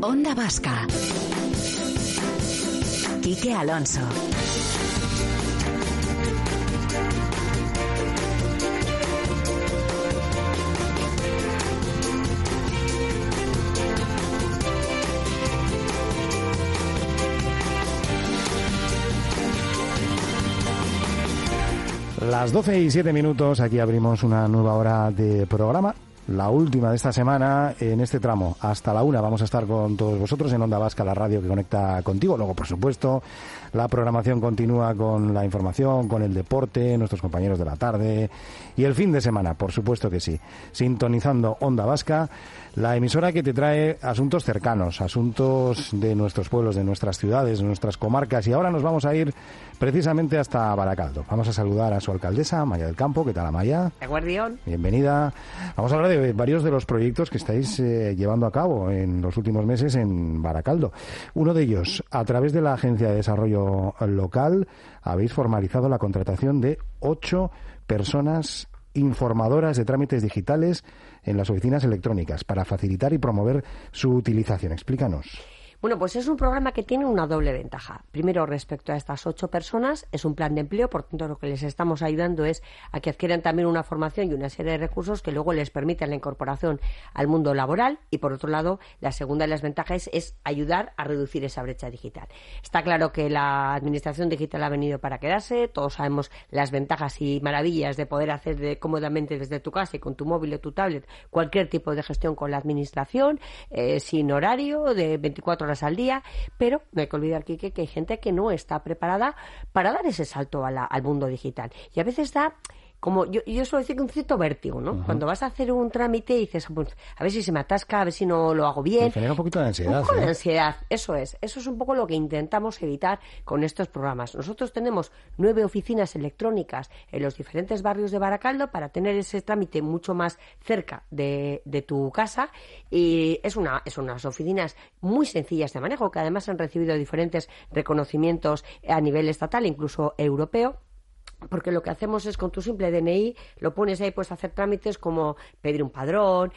Onda Vasca. Quique Alonso. Las 12:07, aquí abrimos una nueva hora de programa, la última de esta semana en este tramo. Hasta la 1 vamos a estar con todos vosotros en Onda Vasca, la radio que conecta contigo. Luego, por supuesto, la programación continúa con la información, con el deporte, nuestros compañeros de la tarde y el fin de semana, por supuesto que sí. Sintonizando Onda Vasca, la emisora que te trae asuntos cercanos, asuntos de nuestros pueblos, de nuestras ciudades, de nuestras comarcas. Y ahora nos vamos a ir precisamente hasta Baracaldo. Vamos a saludar a su alcaldesa, Maya del Campo. ¿Qué tal, Maya? Guardión. Bienvenida. Vamos a hablar de varios de los proyectos que estáis llevando a cabo en los últimos meses en Baracaldo. Uno de ellos, a través de la Agencia de Desarrollo Local, habéis formalizado la contratación de 8 personas informadoras de trámites digitales en las oficinas electrónicas para facilitar y promover su utilización. Explícanos. Bueno, pues es un programa que tiene una doble ventaja. Primero, respecto a estas 8 personas, es un plan de empleo, por tanto, lo que les estamos ayudando es a que adquieran también una formación y una serie de recursos que luego les permitan la incorporación al mundo laboral. Y, por otro lado, la segunda de las ventajas es ayudar a reducir esa brecha digital. Está claro que la administración digital ha venido para quedarse. Todos sabemos las ventajas y maravillas de poder hacer cómodamente desde tu casa y con tu móvil o tu tablet cualquier tipo de gestión con la administración, sin horario, de 24 horas al día, pero no hay que olvidar, Quique, que hay gente que no está preparada para dar ese salto al mundo digital. Y a veces da como yo suelo decir que un cierto vértigo, ¿no? Uh-huh. Cuando vas a hacer un trámite y dices, pues, a ver si se me atasca, a ver si no lo hago bien. Me genera un poquito de ansiedad. Un poco de ansiedad, eso es un poco lo que intentamos evitar con estos programas. Nosotros tenemos 9 oficinas electrónicas en los diferentes barrios de Baracaldo para tener ese trámite mucho más cerca de tu casa, y son unas oficinas muy sencillas de manejo, que además han recibido diferentes reconocimientos a nivel estatal, incluso europeo. Porque lo que hacemos es, con tu simple DNI, lo pones ahí, puedes hacer trámites como pedir un padrón,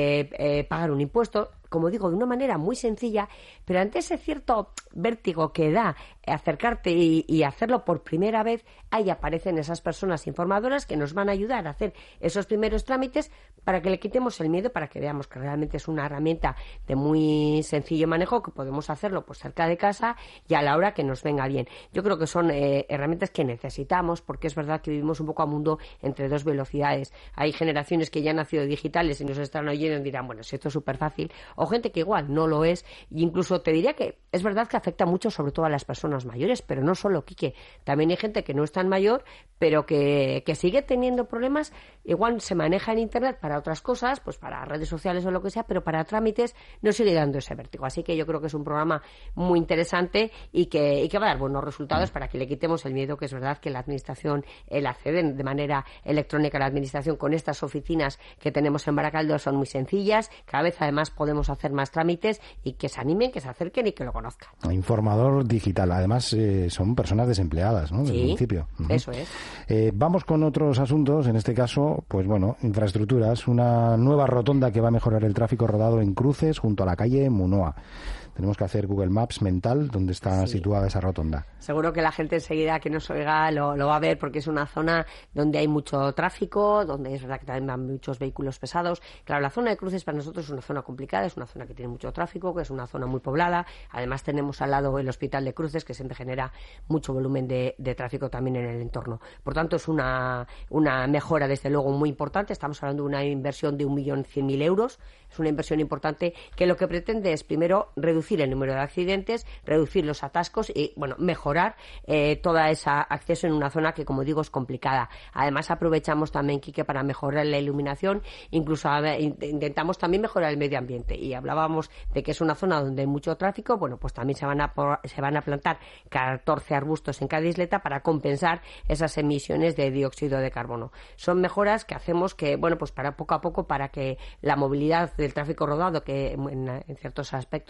pagar un impuesto, como digo, de una manera muy sencilla, pero ante ese cierto vértigo que da acercarte y hacerlo por primera vez, ahí aparecen esas personas informadoras que nos van a ayudar a hacer esos primeros trámites para que le quitemos el miedo, para que veamos que realmente es una herramienta de muy sencillo manejo, que podemos hacerlo pues cerca de casa y a la hora que nos venga bien. Yo creo que son herramientas que necesitamos, porque es verdad que vivimos un poco a mundo entre dos velocidades. Hay generaciones que ya han nacido digitales y nos están oyendo y dirán, bueno, si esto es súper fácil, o gente que igual no lo es, e incluso te diría que es verdad que afecta mucho sobre todo a las personas mayores, pero no solo, Quique, también hay gente que no es tan mayor, pero que sigue teniendo problemas. Igual se maneja en internet para otras cosas, pues para redes sociales o lo que sea, pero para trámites no sigue dando ese vértigo. Así que yo creo que es un programa muy interesante y que va a dar buenos resultados para que le quitemos el miedo, que es verdad que la administración, el acceder de manera electrónica a la administración con estas oficinas que tenemos en Baracaldo son muy sencillas. Cada vez además podemos hacer más trámites, y que se animen, que se acerquen y que lo conozcan. Informador digital, además son personas desempleadas, ¿no? Desde el principio. Eso es. Vamos con otros asuntos, en este caso, pues bueno, infraestructuras, una nueva rotonda que va a mejorar el tráfico rodado en cruces junto a la calle Munoa. Tenemos que hacer Google Maps mental donde está situada esa rotonda. Seguro que la gente enseguida que nos oiga lo va a ver, porque es una zona donde hay mucho tráfico, donde es verdad que también van muchos vehículos pesados. Claro, la zona de cruces para nosotros es una zona complicada, es una zona que tiene mucho tráfico, que es una zona muy poblada. Además tenemos al lado el Hospital de Cruces, que siempre genera mucho volumen de tráfico también en el entorno. Por tanto, es una mejora, desde luego, muy importante. Estamos hablando de una inversión de 1.100.000 euros. Es una inversión importante que lo que pretende es, primero, reducir el número de accidentes, reducir los atascos y, bueno, mejorar todo ese acceso en una zona que, como digo, es complicada. Además, aprovechamos también, Quique, para mejorar la iluminación, incluso intentamos también mejorar el medio ambiente. Y hablábamos de que es una zona donde hay mucho tráfico. Bueno, pues también se van a plantar 14 arbustos en cada isleta para compensar esas emisiones de dióxido de carbono. Son mejoras que hacemos que, bueno, pues para poco a poco, para que la movilidad del tráfico rodado, que en ciertos aspectos y en ciertos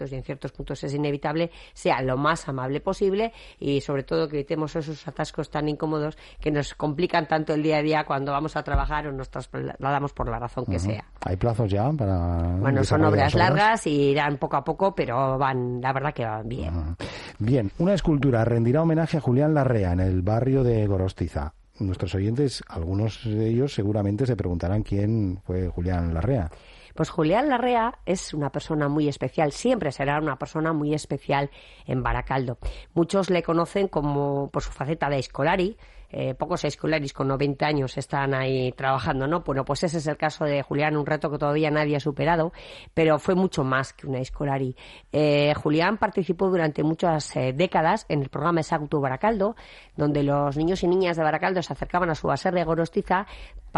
ciertos puntos es inevitable, sea lo más amable posible y sobre todo que evitemos esos atascos tan incómodos que nos complican tanto el día a día cuando vamos a trabajar o nos trasladamos por la razón que sea. ¿Hay plazos ya para...? Bueno, son obras largas y irán poco a poco, pero la verdad que van bien. Bien, una escultura rendirá homenaje a Julián Larrea en el barrio de Gorostiza. Nuestros oyentes, algunos de ellos seguramente se preguntarán quién fue Julián Larrea. Pues Julián Larrea es una persona muy especial, siempre será una persona muy especial en Baracaldo. Muchos le conocen como por su faceta de escolari. Pocos escolaris con 90 años están ahí trabajando, ¿no? Bueno, pues ese es el caso de Julián, un reto que todavía nadie ha superado, pero fue mucho más que una escolari. Julián participó durante muchas décadas en el programa Exacto Baracaldo, donde los niños y niñas de Baracaldo se acercaban a su baserri de Gorostiza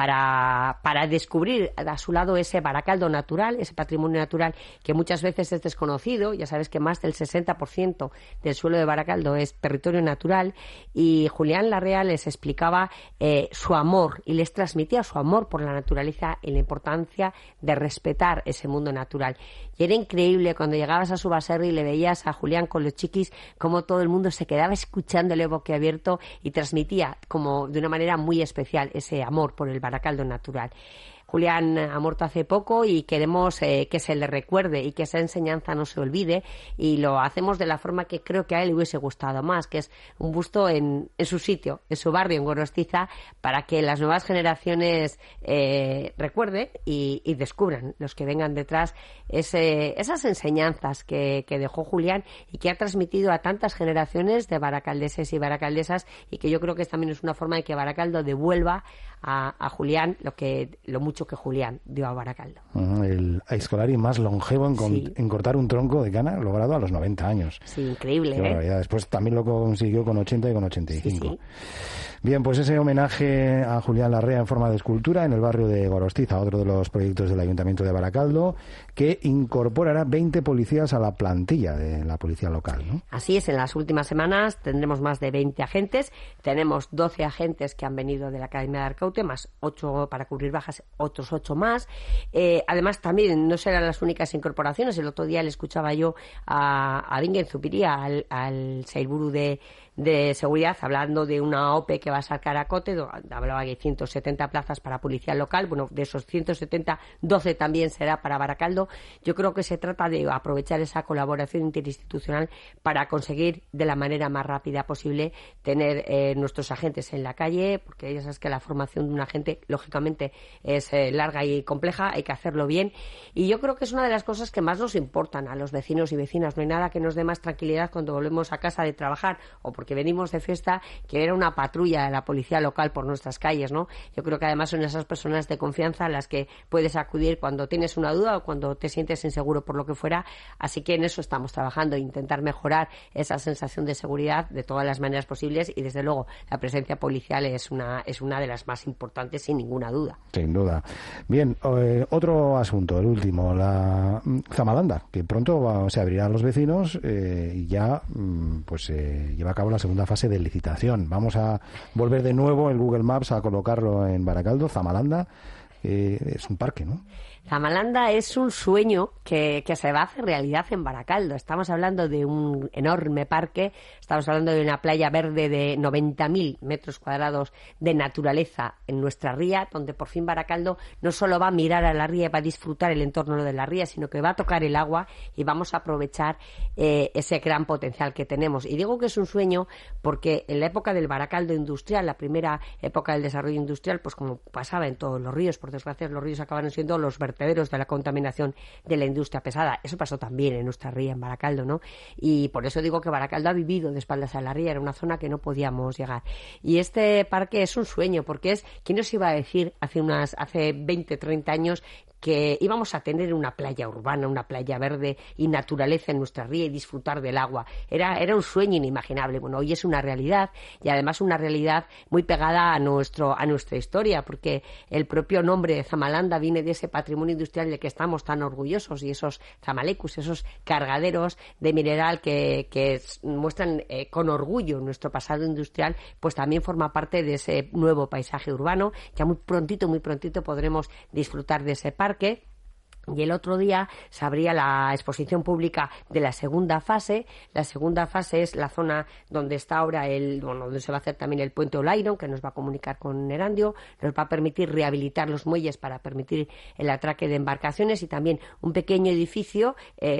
para descubrir a su lado ese Baracaldo natural, ese patrimonio natural que muchas veces es desconocido. Ya sabes que más del 60% del suelo de Baracaldo es territorio natural, y Julián Larrea les explicaba su amor y les transmitía su amor por la naturaleza y la importancia de respetar ese mundo natural. Y era increíble cuando llegabas a su baserri y le veías a Julián con los chiquis, como todo el mundo se quedaba escuchándole boquiabierto y transmitía como de una manera muy especial ese amor por el Baracaldo natural. Julián ha muerto hace poco y queremos que se le recuerde y que esa enseñanza no se olvide, y lo hacemos de la forma que creo que a él le hubiese gustado más, que es un busto en su sitio, en su barrio, en Gorostiza, para que las nuevas generaciones recuerden y descubran, los que vengan detrás, esas enseñanzas que dejó Julián y que ha transmitido a tantas generaciones de baracaldeses y baracaldesas, y que yo creo que también es una forma de que Baracaldo devuelva a Julián lo mucho que Julián dio a Baracaldo. El escolari más longevo en cortar un tronco de cana, logrado a los 90 años. Sí, increíble. Qué barbaridad. Después también lo consiguió con 80 y con 85. Sí. Bien, pues ese homenaje a Julián Larrea en forma de escultura en el barrio de Gorostiza, otro de los proyectos del Ayuntamiento de Baracaldo, que incorporará 20 policías a la plantilla de la policía local, ¿no? Así es, en las últimas semanas tendremos más de 20 agentes. Tenemos 12 agentes que han venido de la Academia de Arcaute, más 8 para cubrir bajas, otros 8 más. Además, también no serán las únicas incorporaciones. El otro día le escuchaba yo a Bingen Zupiría, al Sailburu de seguridad, hablando de una OPE que va a sacar a Cote, hablaba que hay 170 plazas para policía local. Bueno, de esos 170, 12 también será para Baracaldo. Yo creo que se trata de aprovechar esa colaboración interinstitucional para conseguir de la manera más rápida posible tener nuestros agentes en la calle, porque ya sabes que la formación de un agente, lógicamente, es larga y compleja, hay que hacerlo bien, y yo creo que es una de las cosas que más nos importan a los vecinos y vecinas. No hay nada que nos dé más tranquilidad cuando volvemos a casa de trabajar o porque venimos de fiesta que ver una patrulla de la policía local por nuestras calles, ¿no? Yo creo que además son esas personas de confianza a las que puedes acudir cuando tienes una duda o cuando te sientes inseguro por lo que fuera. Así que en eso estamos trabajando, intentar mejorar esa sensación de seguridad de todas las maneras posibles, y desde luego la presencia policial es una de las más importantes, sin ninguna duda. Sin duda. Bien, otro asunto, el último, la Zamalanda, que pronto se abrirá a los vecinos y ya lleva a cabo la segunda fase de licitación. Vamos a volver de nuevo el Google Maps a colocarlo en Baracaldo. Zamalanda es un parque, ¿no? Zamalanda es un sueño que se va a hacer realidad en Baracaldo. Estamos hablando de un enorme parque, estamos hablando de una playa verde de 90.000 metros cuadrados de naturaleza en nuestra ría, donde por fin Baracaldo no solo va a mirar a la ría y va a disfrutar el entorno de la ría, sino que va a tocar el agua y vamos a aprovechar ese gran potencial que tenemos. Y digo que es un sueño porque en la época del Baracaldo industrial, la primera época del desarrollo industrial, pues como pasaba en todos los ríos, por desgracia los ríos acabaron siendo los vertederos de la contaminación de la industria pesada. Eso pasó también en nuestra ría, en Baracaldo, ¿no? Y por eso digo que Baracaldo ha vivido de espaldas a la ría, era una zona que no podíamos llegar. Y este parque es un sueño, porque ¿quién nos iba a decir hace 20, 30 años que íbamos a tener una playa urbana, una playa verde y naturaleza en nuestra ría y disfrutar del agua? Era un sueño inimaginable. Bueno, hoy es una realidad, y además una realidad muy pegada a nuestra historia, porque el propio nombre de Zamalanda viene de ese patrimonio industrial del que estamos tan orgullosos, y esos zamalecus, esos cargaderos de mineral que muestran con orgullo nuestro pasado industrial, pues también forma parte de ese nuevo paisaje urbano. Ya muy prontito podremos disfrutar de ese parque, Y el otro día se abría la exposición pública de la segunda fase. La segunda fase es la zona donde está ahora donde se va a hacer también el puente Olairon, que nos va a comunicar con Erandio, nos va a permitir rehabilitar los muelles para permitir el atraque de embarcaciones, y también un pequeño edificio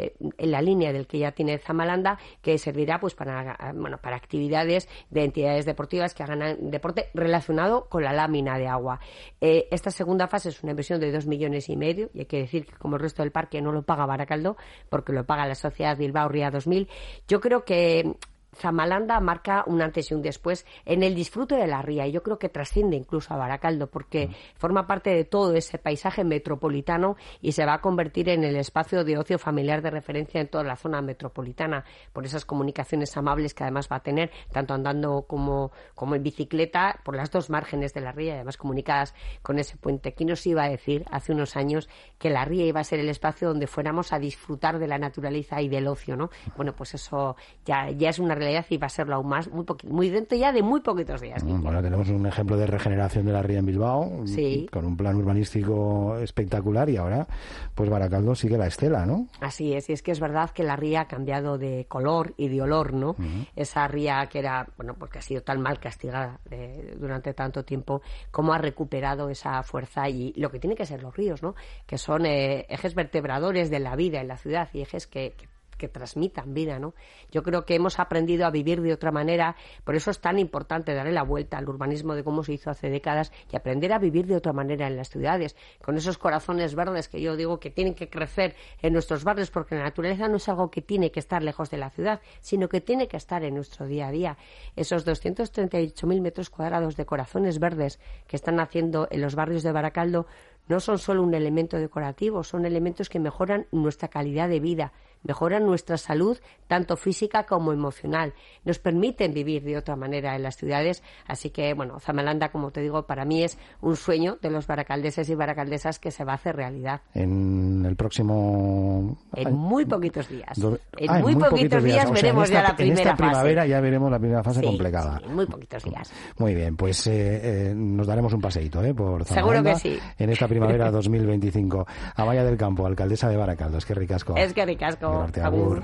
en la línea del que ya tiene Zamalanda, que servirá pues para actividades de entidades deportivas que hagan deporte relacionado con la lámina de agua. Esta segunda fase es una inversión de 2,5 millones, y hay que decir que como el resto del parque no lo paga Baracaldo, porque lo paga la sociedad Bilbao Ría 2000. Yo creo que Zamalanda marca un antes y un después en el disfrute de la ría, y yo creo que trasciende incluso a Baracaldo, porque forma parte de todo ese paisaje metropolitano y se va a convertir en el espacio de ocio familiar de referencia en toda la zona metropolitana, por esas comunicaciones amables que además va a tener, tanto andando como en bicicleta, por las dos márgenes de la ría, además comunicadas con ese puente. ¿Quién nos iba a decir hace unos años que la ría iba a ser el espacio donde fuéramos a disfrutar de la naturaleza y del ocio, ¿no? Bueno, pues eso ya es una realidad, y va a serlo aún más, muy dentro ya de muy poquitos días. Bueno, tenemos un ejemplo de regeneración de la ría en Bilbao, sí, con un plan urbanístico espectacular, y ahora pues Baracaldo sigue la estela, ¿no? Así es, y es que es verdad que la ría ha cambiado de color y de olor, ¿no? Esa ría que era, porque ha sido tan mal castigada durante tanto tiempo, cómo ha recuperado esa fuerza y lo que tienen que ser los ríos, ¿no? Que son ejes vertebradores de la vida en la ciudad, y ejes que transmitan vida, ¿no? Yo creo que hemos aprendido a vivir de otra manera, por eso es tan importante darle la vuelta al urbanismo de cómo se hizo hace décadas y aprender a vivir de otra manera en las ciudades, con esos corazones verdes que yo digo que tienen que crecer en nuestros barrios, porque la naturaleza no es algo que tiene que estar lejos de la ciudad, sino que tiene que estar en nuestro día a día. Esos 238.000 metros cuadrados de corazones verdes que están haciendo en los barrios de Baracaldo no son solo un elemento decorativo, son elementos que mejoran nuestra calidad de vida, mejoran nuestra salud, tanto física como emocional. Nos permiten vivir de otra manera en las ciudades. Así que, Zamalanda, como te digo, para mí es un sueño de los baracaldeses y baracaldesas que se va a hacer realidad. En el próximo... En muy poquitos días. En muy poquitos días veremos ya la primera fase. En esta primavera ya veremos la primera fase complicada. Sí, en muy poquitos días. Muy bien, pues nos daremos un paseíto por Zamalanda. Seguro que sí. En esta primavera 2025. Amaya del Campo, alcaldesa de Baracaldo. Es que ricasco. Es que ricasco. Agur.